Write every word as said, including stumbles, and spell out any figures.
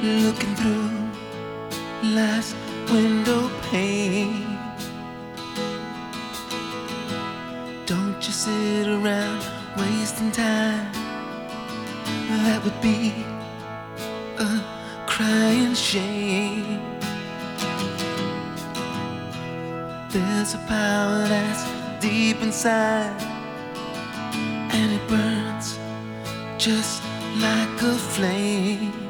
looking through life's window pane. Don't you sit around wasting time. That would be a crying shame. There's a power that's deep inside, and it burns just like a flame.